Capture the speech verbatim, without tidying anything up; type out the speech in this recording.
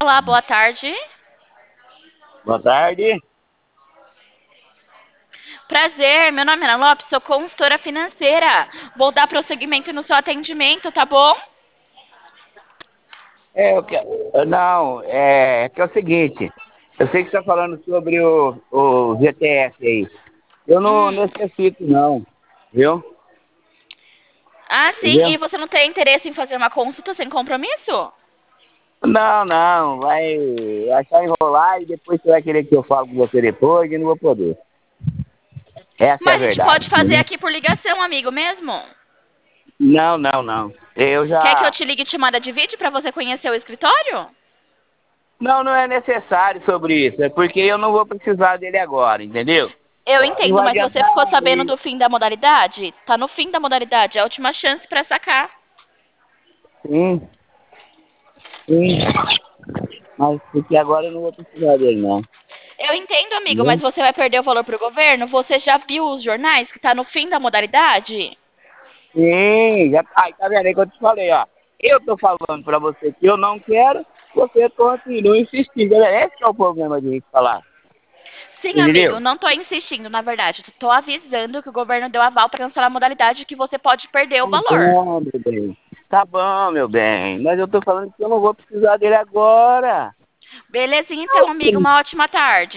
Olá, boa tarde. Boa tarde. Prazer, meu nome é Ana Lopes, sou consultora financeira. Vou dar prosseguimento no seu atendimento, tá bom? É, eu quero... Não, é que é o seguinte, eu sei que você está falando sobre o, o G T S aí. Eu não Hum. necessito não, viu? Ah, sim, e Entendeu? você não tem interesse em fazer uma consulta sem compromisso? Não, não, vai achar enrolar e depois você vai querer que eu fale com você depois e não vou poder. Essa é a Mas a gente verdade, pode fazer entendeu? aqui por ligação, amigo, mesmo? Não, não, não. Eu Quer que eu já... te ligue chamada de vídeo pra você conhecer o escritório? Não, não é necessário sobre isso, é porque eu não vou precisar dele agora, entendeu? Eu Não entendo, vai mas você adiantar. ficou sabendo do fim da modalidade? Tá no fim da modalidade, é a última chance pra sacar. Sim, sim. Mas porque agora eu não vou precisar dele, não. Eu entendo, amigo, mas Entendeu? você vai perder o valor pro governo? Você já viu os jornais que tá no fim da modalidade? Sim, já tá, tá vendo aí que eu te falei, ó. Eu tô falando pra você que eu não quero, você continua insistindo. Esse que é o problema de gente falar. Sim, amigo, Entendeu? não tô insistindo, na verdade. Tô avisando que o governo deu aval pra cancelar a modalidade e que você pode perder o Tá valor. bom, meu bem. Tá bom, meu bem. Mas eu tô falando que eu não vou precisar dele agora. Belezinha, então, amigo, uma ótima tarde.